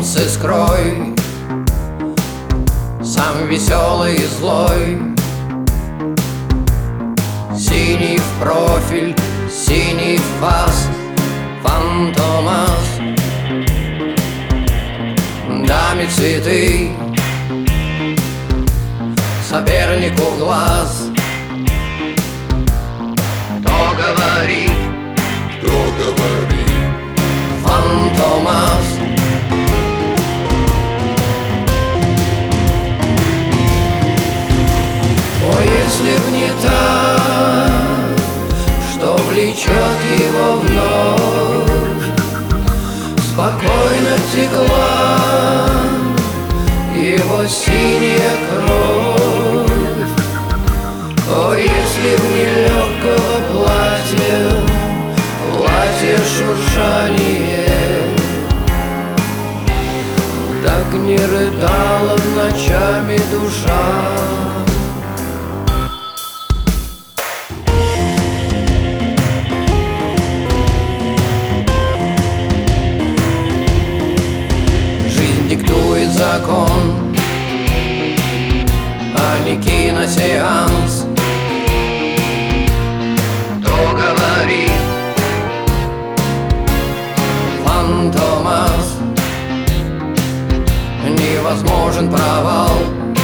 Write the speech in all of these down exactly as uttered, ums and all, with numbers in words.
с искрой, сам веселый и злой. Синий в профиль, синий в фас, фантомас. Даме цветы, сопернику глаз. Кто говорит, Кто говорит, фантомас. О, если б не так, что влечет его вновь, спокойно текла его синяя кровь. О, если б не легкого платья, платье шуршание, так не рыдала ночами душа. Диктует закон, а не киносеанс. Кто говорит, фантомас. Невозможен провал,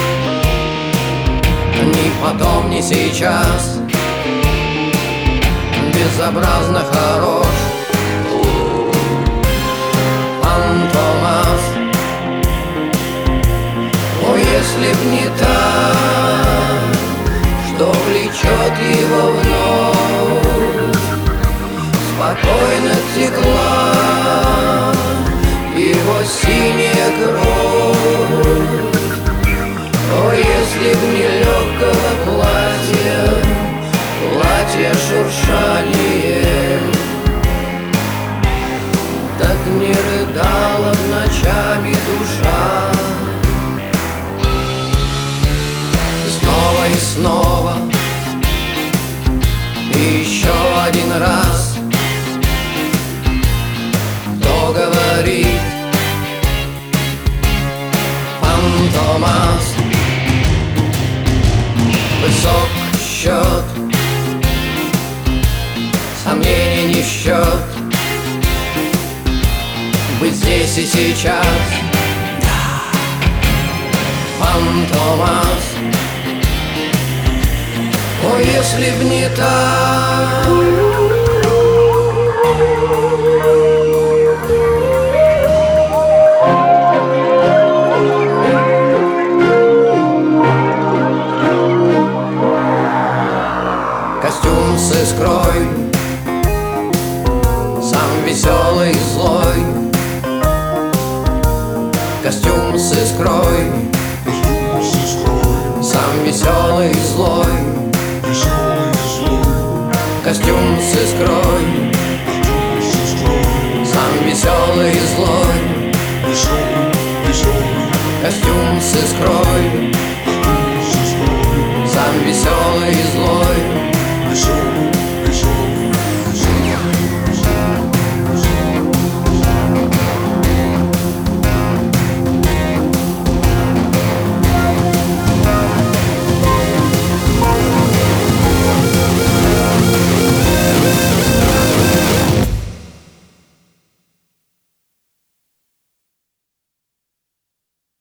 ни потом, ни сейчас. Безобразно хорош фантомас. О, если б не так, что влечет его вновь, спокойно текла его синяя кровь. О, если б не легкого платья, платье шуршание, так не рыдала б ночами душа. Снова и снова, и еще один раз. Кто говорит, фантомас. Высок счет, сомнений не в счет. Быть здесь и сейчас, фантомас. О, если б не так. Костюм с искрой, сам веселый и злой. Костюм с искрой, костюм с искрой, сам веселый и злой. веселый и злой. Костюм с искрой, Костюм с искрой, сам веселый